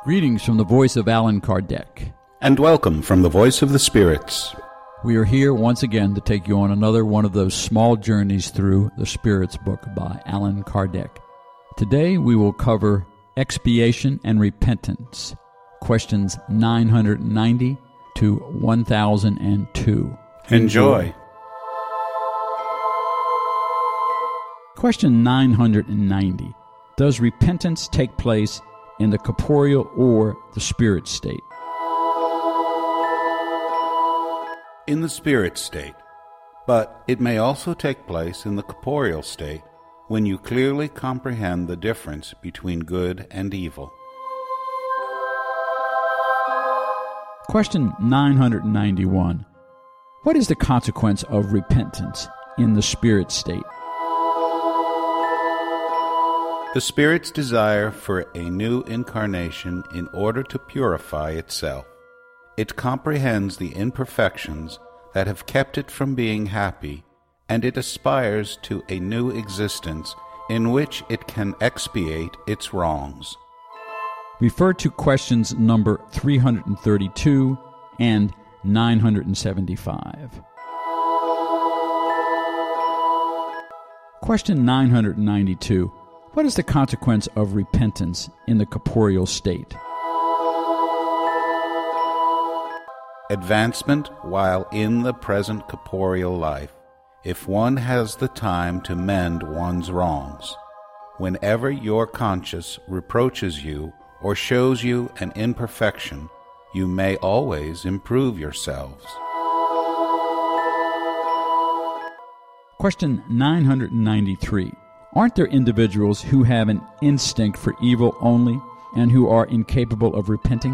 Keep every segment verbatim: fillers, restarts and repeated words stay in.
Greetings from the voice of Allan Kardec. And welcome from the voice of the spirits. We are here once again to take you on another one of those small journeys through the Spirits book by Allan Kardec. Today we will cover expiation and repentance, questions nine hundred ninety to one thousand two. Enjoy. Question nine hundred ninety. Does repentance take place in the corporeal or the spirit state? In the spirit state, but it may also take place in the corporeal state when you clearly comprehend the difference between good and evil. Question nine hundred ninety-one. What is the consequence of repentance in the spirit state? The spirit's desire for a new incarnation in order to purify itself. It comprehends the imperfections that have kept it from being happy, and it aspires to a new existence in which it can expiate its wrongs. Refer to questions number three hundred thirty-two and nine hundred seventy-five. Question nine hundred ninety-two. What is the consequence of repentance in the corporeal state? Advancement while in the present corporeal life, if one has the time to mend one's wrongs. Whenever your conscience reproaches you or shows you an imperfection, you may always improve yourselves. Question nine hundred ninety-three. Aren't there individuals who have an instinct for evil only and who are incapable of repenting?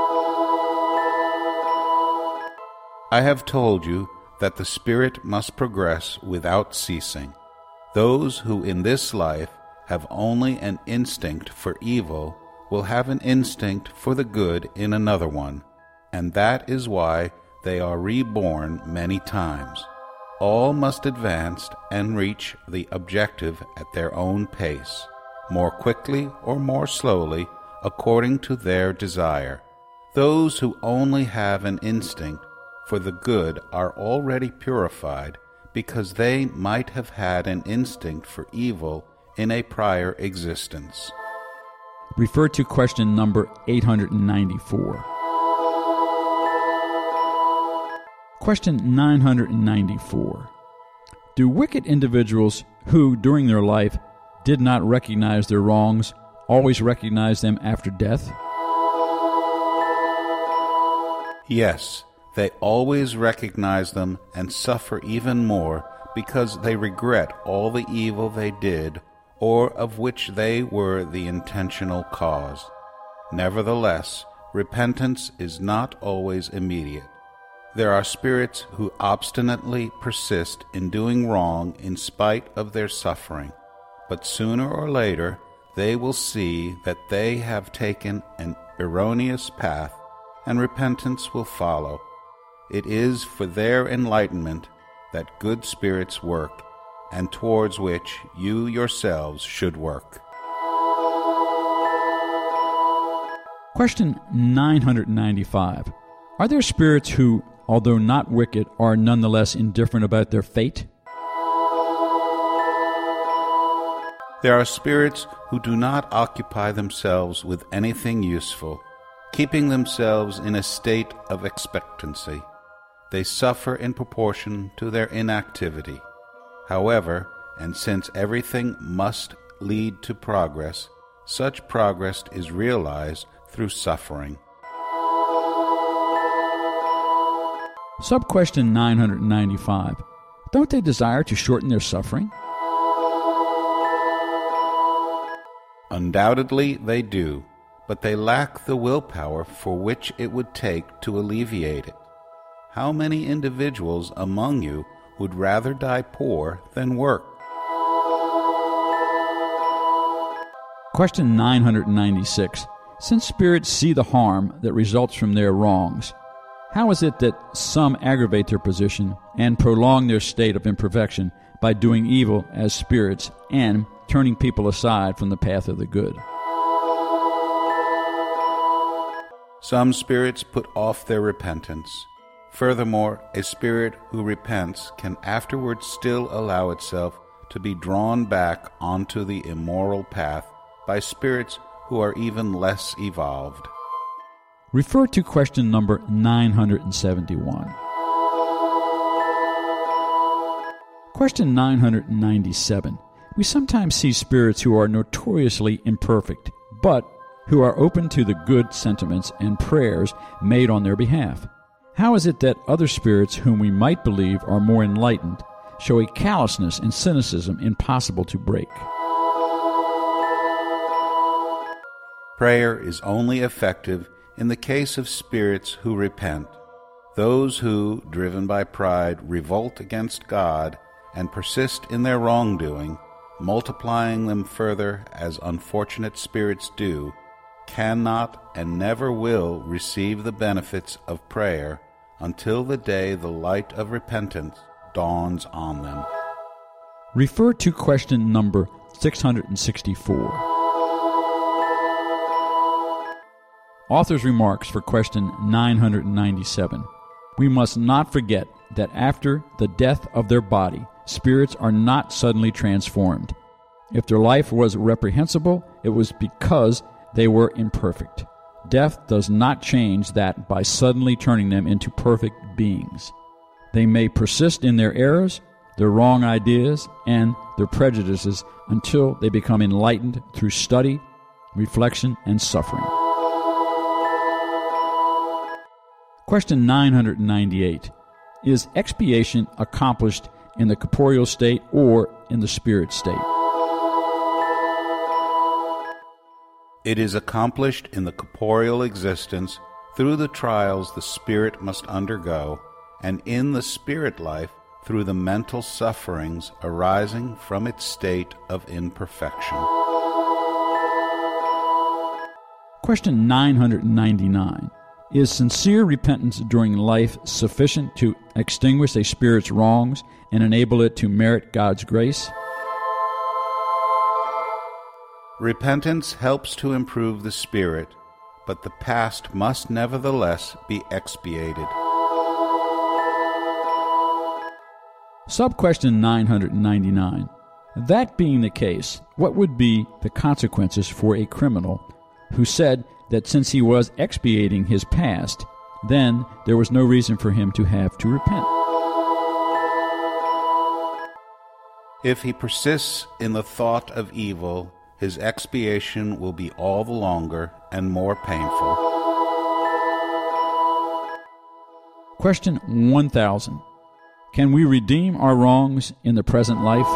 I have told you that the spirit must progress without ceasing. Those who in this life have only an instinct for evil will have an instinct for the good in another one, and that is why they are reborn many times. All must advance and reach the objective at their own pace, more quickly or more slowly, according to their desire. Those who only have an instinct for the good are already purified because they might have had an instinct for evil in a prior existence. Refer to question number eight hundred ninety-four. Question nine hundred ninety-four. Do wicked individuals who, during their life, did not recognize their wrongs, always recognize them after death? Yes, they always recognize them and suffer even more because they regret all the evil they did or of which they were the intentional cause. Nevertheless, repentance is not always immediate. There are spirits who obstinately persist in doing wrong in spite of their suffering, but sooner or later they will see that they have taken an erroneous path, and repentance will follow. It is for their enlightenment that good spirits work, and towards which you yourselves should work. Question nine hundred ninety-five. Are there spirits who, although not wicked, are nonetheless indifferent about their fate? There are spirits who do not occupy themselves with anything useful, keeping themselves in a state of expectancy. They suffer in proportion to their inactivity. However, and since everything must lead to progress, such progress is realized through suffering. Sub-question nine hundred ninety-five. Don't they desire to shorten their suffering? Undoubtedly they do, but they lack the willpower for which it would take to alleviate it. How many individuals among you would rather die poor than work? Question nine hundred ninety-six. Since spirits see the harm that results from their wrongs, how is it that some aggravate their position and prolong their state of imperfection by doing evil as spirits and turning people aside from the path of the good? Some spirits put off their repentance. Furthermore, a spirit who repents can afterwards still allow itself to be drawn back onto the immoral path by spirits who are even less evolved. Refer to question number nine hundred seventy-one. Question nine hundred ninety-seven. We sometimes see spirits who are notoriously imperfect, but who are open to the good sentiments and prayers made on their behalf. How is it that other spirits whom we might believe are more enlightened show a callousness and cynicism impossible to break? Prayer is only effective in the case of spirits who repent. Those who, driven by pride, revolt against God and persist in their wrongdoing, multiplying them further as unfortunate spirits do, cannot and never will receive the benefits of prayer until the day the light of repentance dawns on them. Refer to question number six hundred sixty-four. Author's remarks for question nine hundred ninety-seven. We must not forget that after the death of their body, spirits are not suddenly transformed. If their life was reprehensible, it was because they were imperfect. Death does not change that by suddenly turning them into perfect beings. They may persist in their errors, their wrong ideas, and their prejudices until they become enlightened through study, reflection, and suffering. Question nine hundred ninety-eight. Is expiation accomplished in the corporeal state or in the spirit state? It is accomplished in the corporeal existence through the trials the spirit must undergo, and in the spirit life through the mental sufferings arising from its state of imperfection. Question nine hundred ninety-nine. Is sincere repentance during life sufficient to extinguish a spirit's wrongs and enable it to merit God's grace? Repentance helps to improve the spirit, but the past must nevertheless be expiated. Sub-question nine hundred ninety-nine. That being the case, what would be the consequences for a criminal who said that since he was expiating his past, then there was no reason for him to have to repent? If he persists in the thought of evil, his expiation will be all the longer and more painful. Question one thousand. Can we redeem our wrongs in the present life?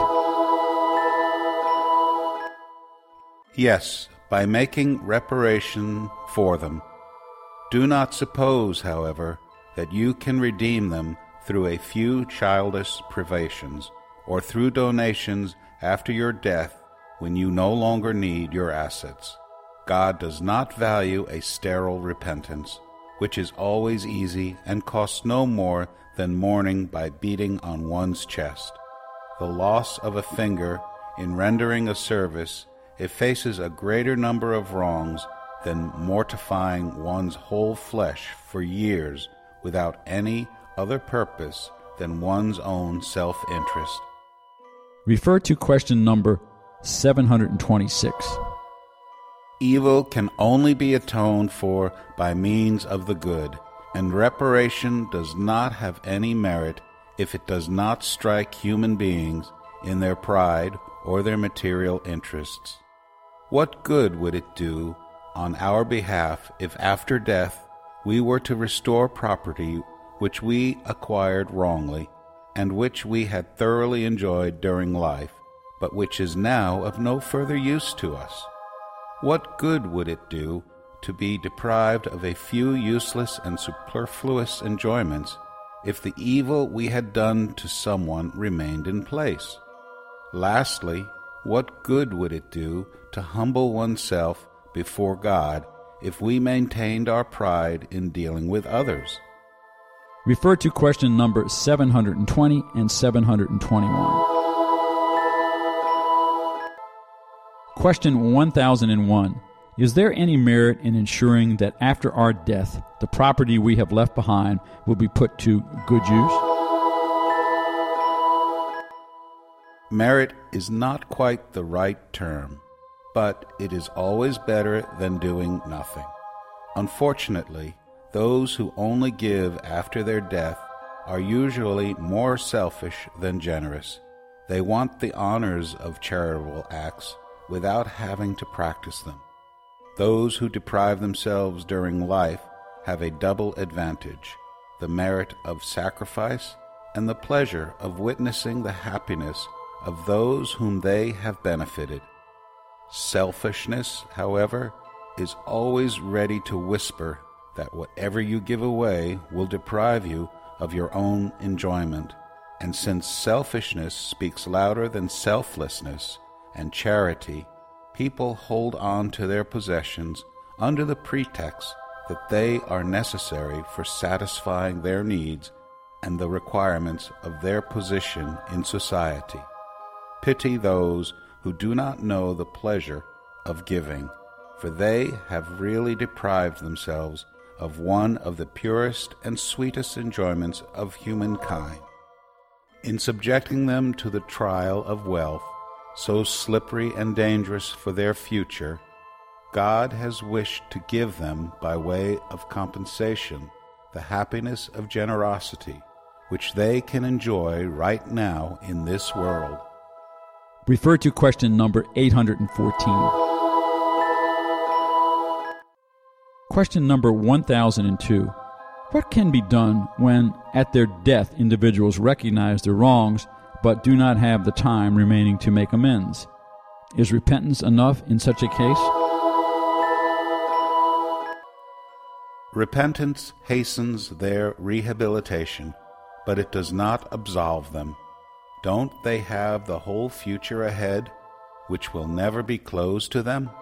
Yes, by making reparation for them. Do not suppose, however, that you can redeem them through a few childish privations, or through donations after your death when you no longer need your assets. God does not value a sterile repentance, which is always easy and costs no more than mourning by beating on one's chest. The loss of a finger in rendering a service effaces a greater number of wrongs than mortifying one's whole flesh for years without any other purpose than one's own self-interest. Refer to question number seven hundred twenty-six. Evil can only be atoned for by means of the good, and reparation does not have any merit if it does not strike human beings in their pride or their material interests. What good would it do on our behalf if after death we were to restore property which we acquired wrongly, and which we had thoroughly enjoyed during life, but which is now of no further use to us? What good would it do to be deprived of a few useless and superfluous enjoyments if the evil we had done to someone remained in place? Lastly, what good would it do to humble oneself before God if we maintained our pride in dealing with others? Refer to question number seven hundred twenty and seven hundred twenty-one. Question one thousand one. Is there any merit in ensuring that after our death, the property we have left behind will be put to good use? Merit is not quite the right term, but it is always better than doing nothing. Unfortunately, those who only give after their death are usually more selfish than generous. They want the honors of charitable acts without having to practice them. Those who deprive themselves during life have a double advantage, the merit of sacrifice and the pleasure of witnessing the happiness of those whom they have benefited. Selfishness, however, is always ready to whisper that whatever you give away will deprive you of your own enjoyment. And since selfishness speaks louder than selflessness and charity, people hold on to their possessions under the pretext that they are necessary for satisfying their needs and the requirements of their position in society. Pity those who do not know the pleasure of giving, for they have really deprived themselves of one of the purest and sweetest enjoyments of humankind. In subjecting them to the trial of wealth, so slippery and dangerous for their future, God has wished to give them, by way of compensation, the happiness of generosity, which they can enjoy right now in this world. Refer to question number eight hundred fourteen. Question number one thousand two. What can be done when, at their death, individuals recognize their wrongs but do not have the time remaining to make amends? Is repentance enough in such a case? Repentance hastens their rehabilitation, but it does not absolve them. Don't they have the whole future ahead, which will never be closed to them?